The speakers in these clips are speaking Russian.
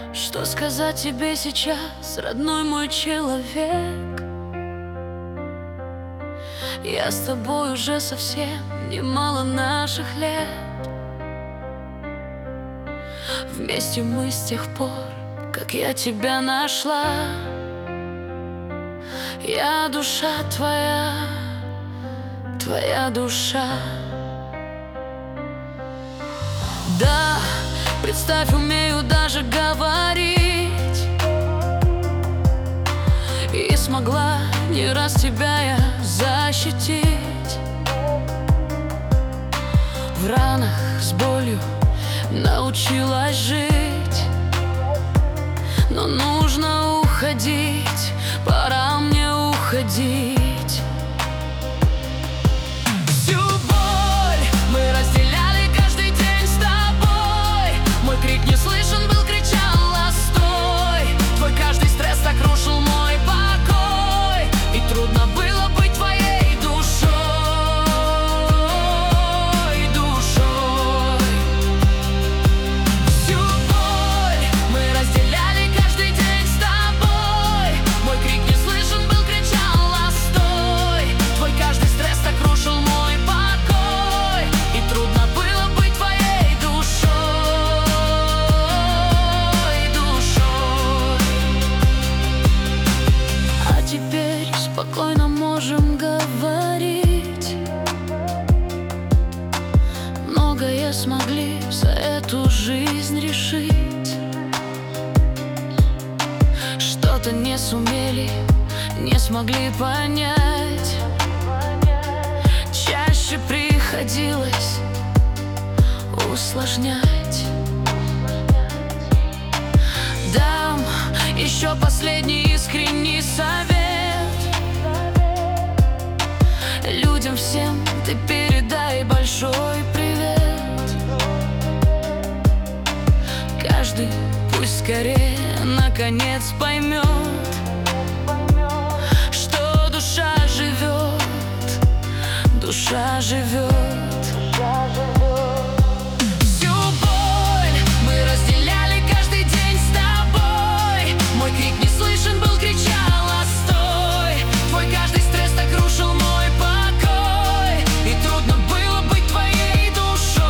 Что сказать тебе сейчас, родной мой человек? Я с тобой уже совсем немало наших лет. Вместе мы с тех пор, как я тебя нашла. Я душа твоя, твоя душа. Да, представь, умею даже говорить, и смогла не раз тебя я защитить. В ранах с болью научилась жить, но нужно уходить, пора мне уходить. Всю боль мы разделяли каждый день с тобой. Мой крик не слышен был, кричала стой. Твой каждый стресс так рушил мой покой, и трудно было быть твоей душой, душой. Всю боль мы разделяли каждый день с тобой. Мой крик не слышен был, кричала стой. Твой каждый стресс так рушил мой покой, и трудно было быть твоей душой, душой. А теперь спокойно можем говорить. Многое смогли за эту жизнь решить. Что-то не сумели, не смогли понять. Чаще приходилось усложнять. Дам еще последний искренний совет. Людям всем ты передай большой привет. Каждый пусть скорее наконец поймет, что душа живет, душа живет. Всю боль мы разделяли каждый день с тобой. Мой крик не слышен был, кричала стой. Твой каждый стресс так рушил мой покой, и трудно было быть твоей душой,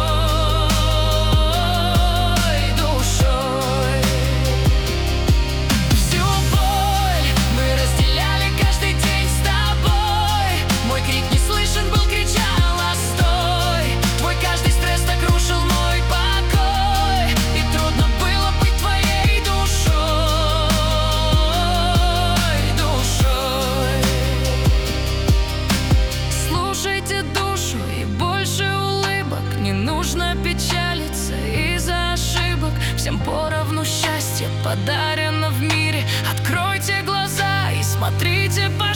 душой. Всю боль мы разделяли каждый день с тобой. Мой крик не слышен был, кричала стой. Твой каждый стресс так рушил мой покой, и трудно было быть твоей душой, душой. Слушайте душу и больше улыбок. Не нужно печалиться из-за ошибок. Всем поровну счастье подарено в мире. Откройте глаза и смотрите по